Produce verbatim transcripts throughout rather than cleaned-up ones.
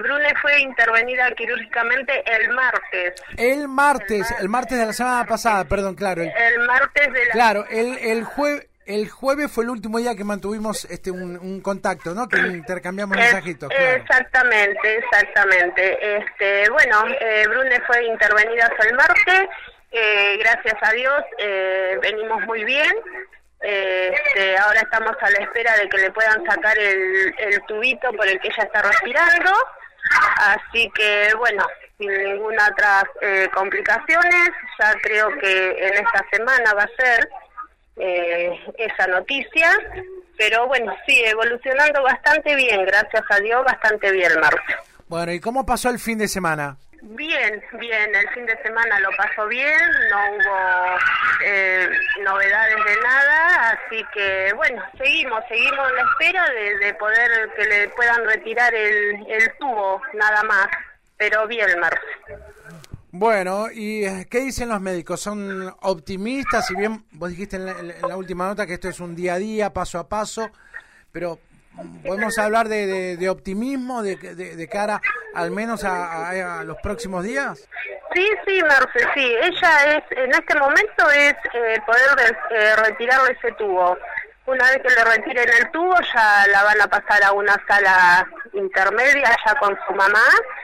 Brune fue intervenida quirúrgicamente el martes. El martes, el, mar... el martes de la semana pasada, perdón, claro. El, el martes de la... Claro, el, el jueves... El jueves fue el último día que mantuvimos este un, un contacto, ¿no? Que intercambiamos es, mensajitos. Claro. Exactamente, exactamente. Este, bueno, eh, Brune fue intervenida hasta el martes. Eh, gracias a Dios eh, venimos muy bien. Eh, este, ahora estamos a la espera de que le puedan sacar el, el tubito por el que ella está respirando. Así que, bueno, sin ninguna otra eh, complicaciones. Ya creo que en esta semana va a ser Eh, esa noticia, pero bueno, sí, evolucionando bastante bien, gracias a Dios, bastante bien, Marce. Bueno, ¿y cómo pasó el fin de semana? Bien, bien, el fin de semana lo pasó bien, no hubo eh, novedades de nada, así que bueno, seguimos, seguimos en la espera de, de poder que le puedan retirar el, el tubo, nada más, pero bien, Marce. Bueno, ¿y qué dicen los médicos? ¿Son optimistas? Si bien vos dijiste en la, en la última nota que esto es un día a día, paso a paso, pero ¿podemos hablar de, de, de optimismo de, de, de cara al menos a, a, a los próximos días? Sí, sí, Marce, sí. Ella es, en este momento es eh, poder eh, retirarle ese tubo. Una vez que le retiren el tubo ya la van a pasar a una sala intermedia ya con su mamá,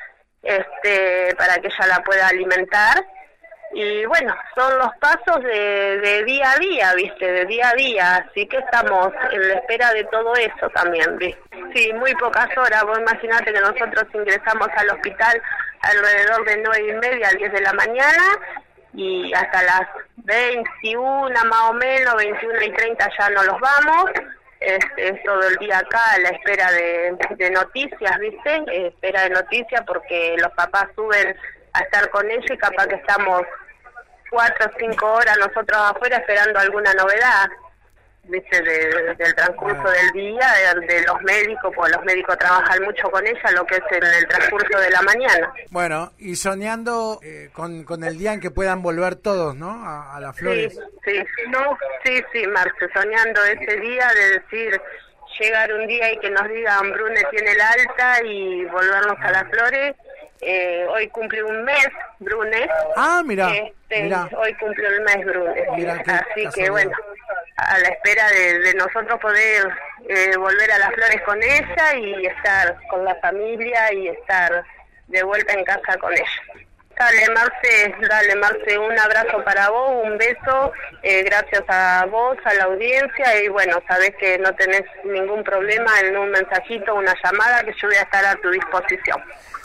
este para que ella la pueda alimentar. Y bueno, son los pasos de, de día a día, ¿viste? De día a día, así que estamos en la espera de todo eso también, ¿viste? Sí, muy pocas horas. Vos imaginate que nosotros ingresamos al hospital alrededor de nueve y media al diez de la mañana y hasta las veintiuna más o menos, veintiuna y treinta ya no los vamos. Es, es todo el día acá a la espera de, de noticias, ¿viste? Eh, espera de noticias porque los papás suben a estar con ella y capaz que estamos cuatro o cinco horas nosotros afuera esperando alguna novedad, ¿viste? De, del transcurso del día, de, de los médicos, porque los médicos trabajan mucho con ella, lo que es en el transcurso de la mañana. Bueno, y soñando eh, con, con el día en que puedan volver todos, ¿no? A, a las flores. Sí, sí, no, sí, sí, Marce, soñando ese día de decir, llegar un día y que nos digan Brune tiene el alta y volvernos a las flores. Eh, hoy cumple un mes Brune. Ah, mira, este, mira. Hoy cumplió el mes Brune. Mira, Así que casualidad. bueno, a la espera de, de nosotros poder eh, volver a las flores con ella y estar con la familia y estar de vuelta en casa con ella. Dale, Marce, dale, Marce, un abrazo para vos, un beso, eh, gracias a vos, a la audiencia, y bueno, sabés que no tenés ningún problema en un mensajito, una llamada, que yo voy a estar a tu disposición.